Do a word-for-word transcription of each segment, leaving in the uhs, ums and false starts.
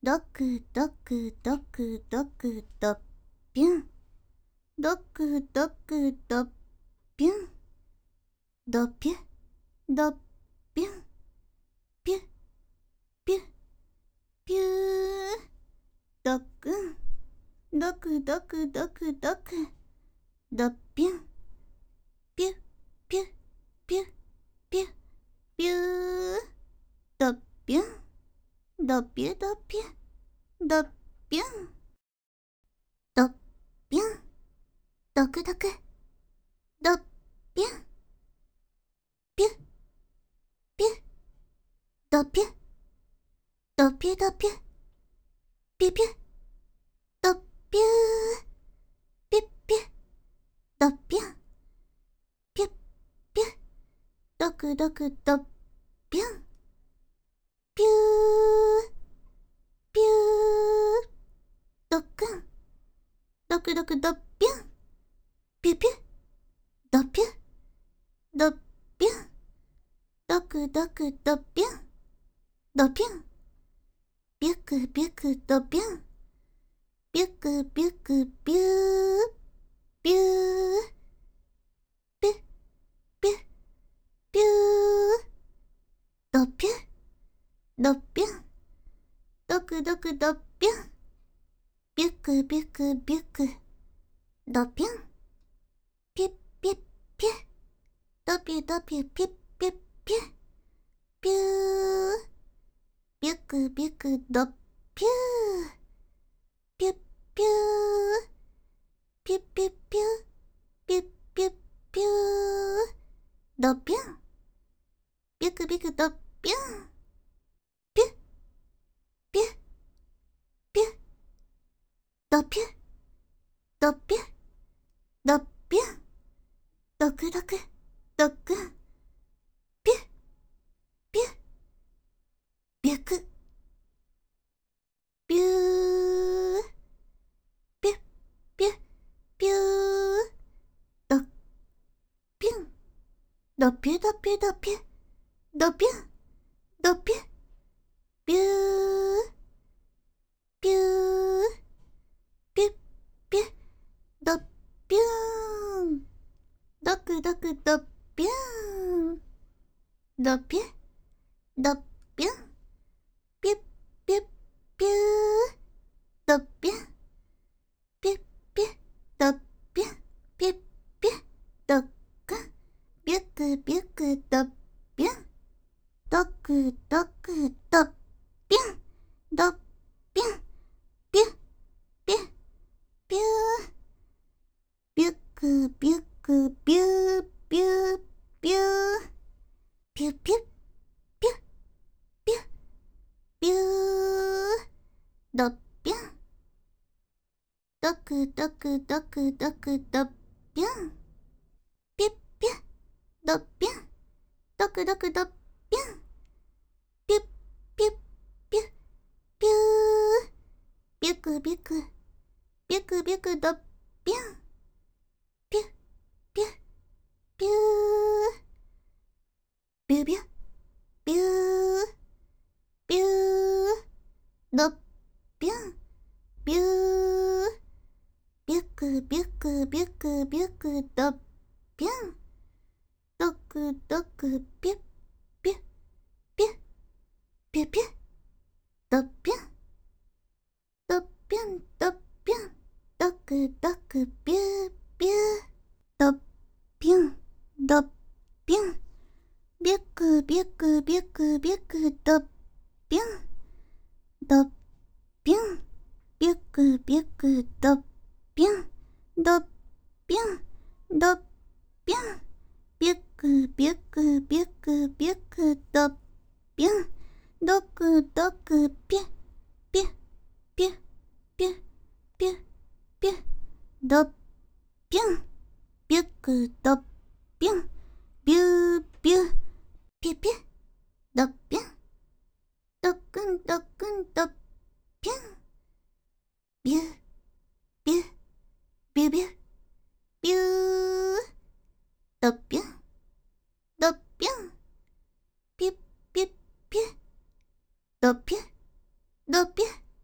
ドクドクドクドクドピュン。ドクドクドピュン。ドピュドピュン。ピュピュピュー。ドクン。ドクドクドクドクドピュン。ピュピュピュピュピュー。ドピュン。ドピュドピュドピュン。ドピュン。ドクドクドピュン。ピュピュドピュドピュドピュピュピュドピュー。ピュピュドピュン。ピュピュドクドクドピュン。ピューピュー。ドクン。ドクドクドピュン。ピュピュドピュドピュン。ドクドクドピュン。ドピュン。ビュクビュクドピュン。ビュクビュクビュー。ビュー。ピュピュピュー。ドピュドピュン。ドクドクドピュン。ビュクビュクビュクドピュン。ピュピュピュドピュドピュピュピュピュピュー。ビュクビュクドピュー。ピュピュー。ピュピュピュピュピュピュー。ドピュン。ビュクビュクドピュン。ピュピュピュドピュドピュドピュン。ドクドクドクン。ピュピュビュクビュー。ピュピュピュー。ドピュン。ドピュドピュドピュドピュン。ドピュビュー。ピュー。ピュピュドピューン。ドクドクドピューン。ドピュドピュン。ピュピュピュー。ドピュン。ピュピュドピュン。ピュピュドクン。ビュクビュクドピュン。ドクドクドピュン。ドピュン。ピュピュピュー。ビュクビュクビュービュービュー。ピュピュピュピュピュー。ドピュン。ドクドクドクドクドピュン。ピュピュドピュン。ドクドクドピュン。ピュピュピュピュー。ビュクビュクビュクビュクドピュン。ピュピュピュー。ビュビュビュー。ビュー。ドピュン。ビュー。ビュクビュクビュクビュクドピュン。ドクドクピュピュピュピュピュドピュン。ドピュンドピュン。ドクドクピューピュー。ドピュンドピュン。ビュクビュクビュクビュクドピュン。ドピュン。ビュクビュクドピュン。ドピュン。ドピュン。ビュクビュクビュクビュクドピュン。ドクドクピュピュピュピュピュピュドピュン。ビュクドピュン。ビュービューピュピュドピュン。ドクンドクンドピュン。ビュービュービュビュビュー。ドピュン。ドピュン。ピュピュピュドピュドピュ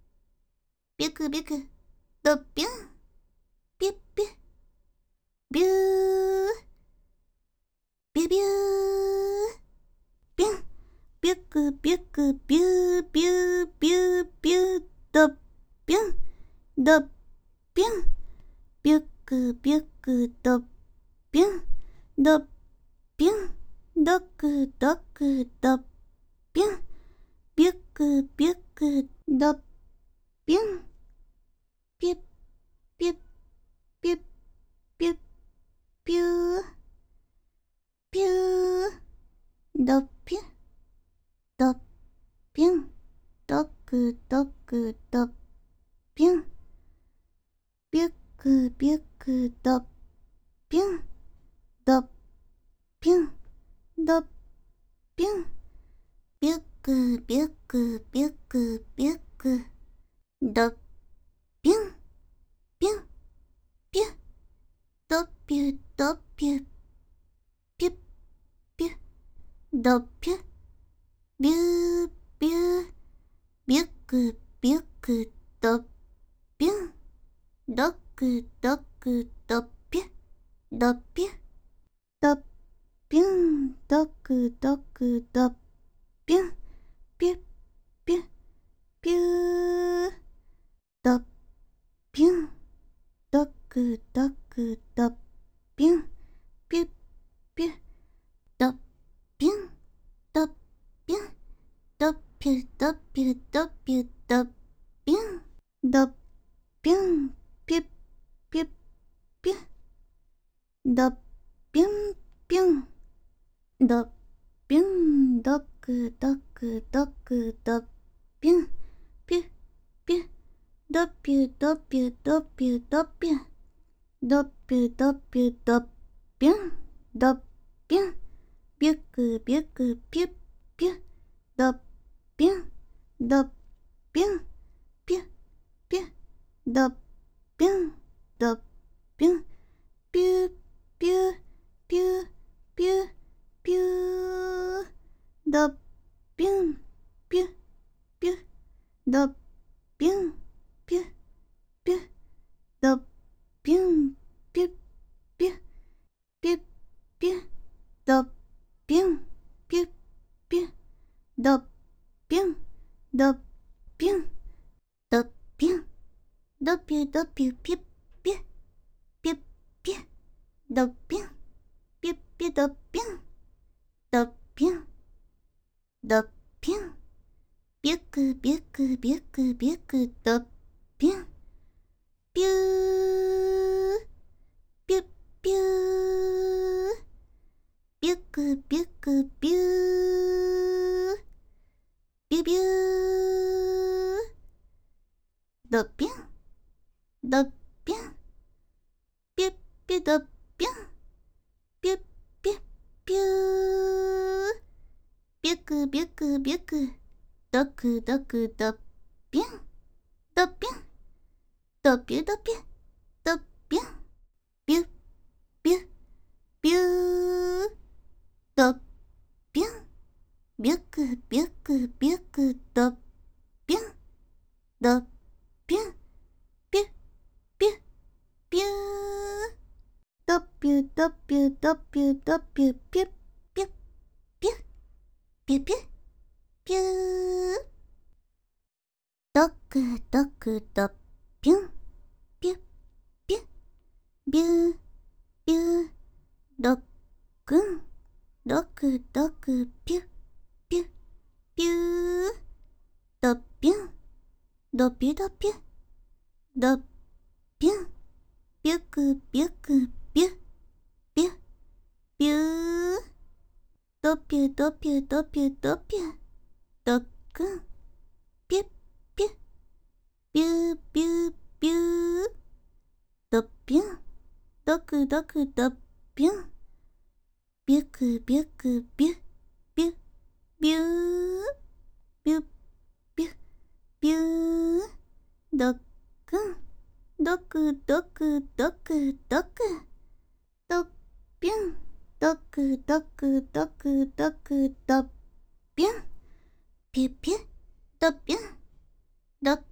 くびく、ドピュン、ピュッピュ、ビュー、ビュビュー、ビュン、ビュクビュクビュービュービュービュー、ドピュン、ドピュン、ビュクビュクドピュン、ドピュン、ドクドクドピュン、ビュクビュクドピュン、ピュッピュッピュッピュッピュー、ピュー、ドピュン、ドピュン、ドクドクドピュン、ビュックビュックドピュン、ドピュン、ドピュン、ビュックビュックビュックビュック、ドピュン、ピュン、ピュン、ドピュドピュ、ピュッピュ、ドピュ、ビュービュー、ビュックビュックドピュン、ドクドクドピュ、ドピュ、ドピュン、ドクドクドピュン、ピュッピュ、ピュー、ドピュン、ドクドクドピュン、ピュッピュ、ドピュン、ドピュン、ドピュドピュドピュドピュン、ドピュン、ピュッピュッピュ、ドピュンピュン、ドピュン、ドクドクドクドピュン、ピュッピュ、ドピュドピュドピュドピュ、ドピュドピュドピュン、ドピュン、ビュックビュックピュッピュ、ドピュン、ドピュン、ピュッピュ、ドピュン、ドピュン、ピュッピュピュピュピュー、ドピュン、ピュピュ、ドピュン、ピュピュ、ドピュン、ピュピュ、ピュピュ、ドピュン、ピュピュ、ドピュン、ドピュン、ドピュン、ドピュドピュピュピュ、ピュピュ、ドピュン、ピュピュドピュン、ドピュン、ドピュン、ビュックビュックビュックビュックドピュン、ピュー、ピュッピュー、ビュックビュックビュー、ビュビュー、ドピュン、ドピュン、ピュッピュドピュン、ピュッピュッピュー、ビュックビュックビュック、ドクドクドピュン、ドピュン、ドピュドピュ、ドピュン、ビュッビュッビュー、ドピュン、ビュックビュックビュックドピュン、ドピュン、ピュッピュッピュー、ドピュドピュドピュドピュピュッピュッピュッピュッピュッピュー、ドクドクドピュン、ピュッピュッ、ビュービュー、ドックン、ドクドクピュッピュッピュー、ドピュン、ドピュドピュ、ドピュン、ビュックビュックビュッビュッビュー、ドピュドピュドピュドピュ、ドックン、ピュッピュッ、ビュービュービュー、ドピュン、ドクドクドピュン、ビュクビュクビュビュビュー、ビュビュビュー、ドックン、ドクドクドクドク、ドピュン、ドクドクドクドクドピュン、ピュピュ、ドピュン、ドク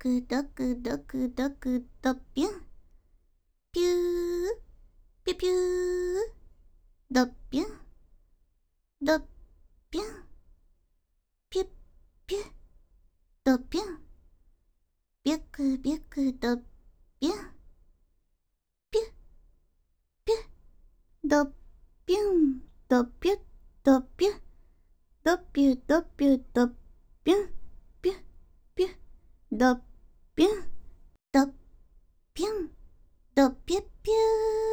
くどくどくどくどぴゅん。ぴゅー、ぴゅぴゅー。どぴゅん。どぴゅん。ぴゅっぴゅ。どぴゅん。びゅくびゅくどぴゅん。ぴゅぴゅ。どぴゅん。どぴゅどぴゅ。どぴゅどぴゅどぴゅん。ぴゅぴゅ。どぴゅん。どぴゅん。どぴゅぴゅー。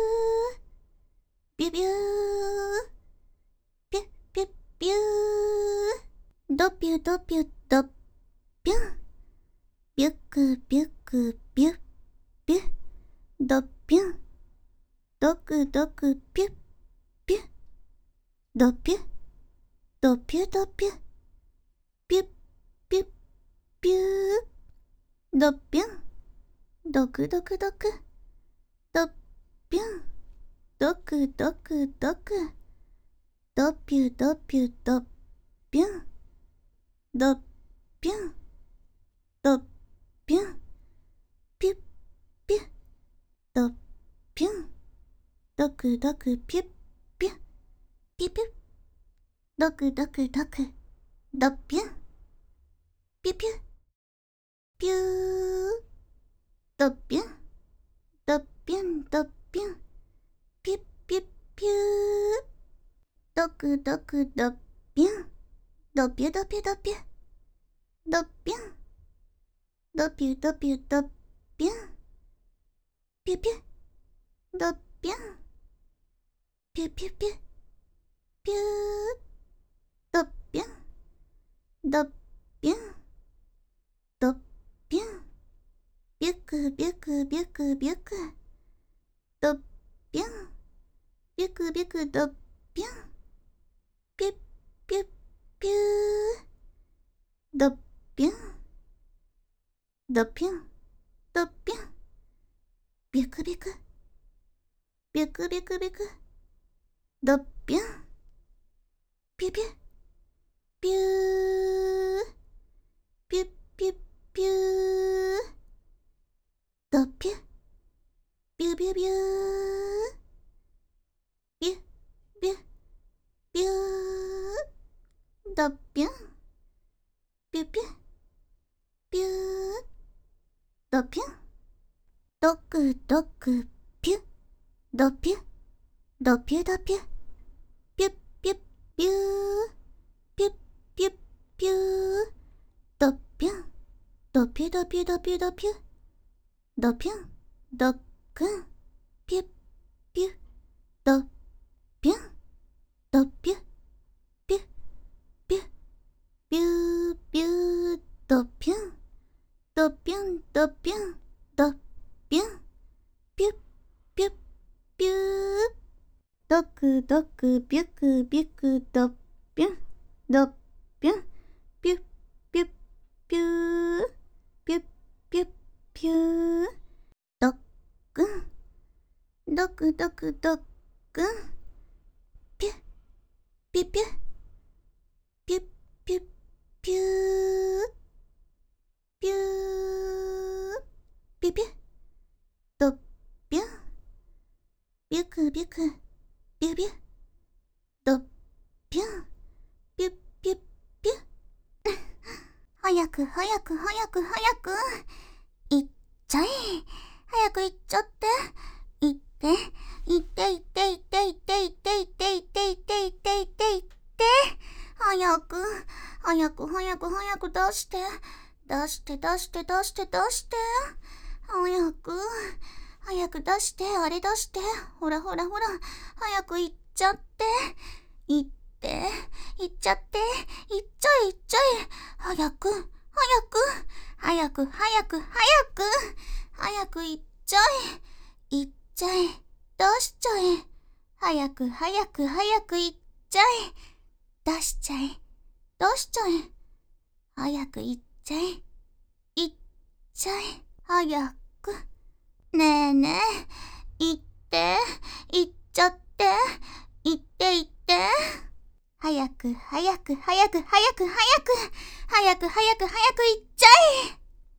ぴゅぴゅー。ぴゅぴゅぴゅー。どぴゅどぴゅどぴゅん。びゅくびゅくびゅぴゅ。どぴゅん。どくどくぴゅぴゅ。どぴゅ。どぴゅどぴゅ。ぴゅぴゅぴゅー。どぴゅん。どくどくどく。どぴゅん。どくどくどく。どぴゅどぴゅどぴゅん。どぴゅん。どぴゅん。ぴゅっぴゅ。どぴゅん。どくどくぴゅっぴゅ。ぴゅぴゅ。どくどくどく。どぴゅん。ぴゅぴゅ。ぴゅー。どぴゅん。どぴゅんどぴゅん。ぴゅっぴゅっぴゅー。どくどくどぴゅん。どぴゅどぴゅどぴゅ。どぴゅん。どぴゅどぴゅどぴゅん。ぴゅぴゅ。どぴゅん。ぴゅぴゅぴゅ。ぴゅー。どぴゅん。どぴゅん。どぴゅん。びゅくびゅくびゅくびゅく。どぴゅん。びゅくびゅくどぴゅん。ぴゅっぴゅっぴゅー。どぴゅん。どぴゅん。どぴゅん。びゅくびゅく。びゅくびゅくびゅく。どぴゅん。ぴゅぴゅ。ぴゅー。ぴゅっぴゅっぴゅー。どぴゅ。びゅびゅびゅー。びゅびゅびゅー。どぴゅん。ぴゅぴゅ。ぴゅー。どぴゅん。どくどくぴゅ。どぴゅ。どぴゅどぴゅ。ぴゅっぴゅっぴゅー。ぴゅっぴゅっぴゅー。どぴゅん。どぴゅどぴゅどぴゅどぴゅ。どぴゅん。どくん。ぴゅっぴゅ。どぴゅん。どぴゅ。ぴゅ。ぴゅ。ぴゅーぴゅー。どぴゅん。どぴゅんどぴゅん。どぴゅん。ぴゅっぴゅっぴゅー。どくどくびゅくびゅくどぴゅん。どぴゅん。ぴゅっぴゅっぴゅー。ぴゅっぴゅっぴゅー。どっくん。どくどくどっくん。ぴゅ。ぴゅぴゅ。ぴゅっぴゅっぴゅー。ぴゅー。ぴゅぴゅ。どっぴゅん。びゅくびゅく。びゅびゅ。どっぴゅん。ぴゅっぴゅっぴゅ。早く早く早く早く。いっちゃえ。早くいっちゃって。いって。いっていっていっていっていっていっていっていっていっていっていって。早く。早く早く早く出して。出して出して出して出して。早く。早く出して、あれ出して。ほらほらほら。早く行っちゃって。行って。行っちゃって。行っちゃえ行っちゃえ。早く。早く。早く早く早く。早く行っちゃえ。行っちゃえ。出しちゃえ。早く早く早く行っちゃえ。出しちゃえ。出しちゃえ。早く行っちゃえ。行っちゃえ。早く。ねえねえ。行って。行っちゃって。行って行って。早く早く早く早く早く。早く早く早く行って。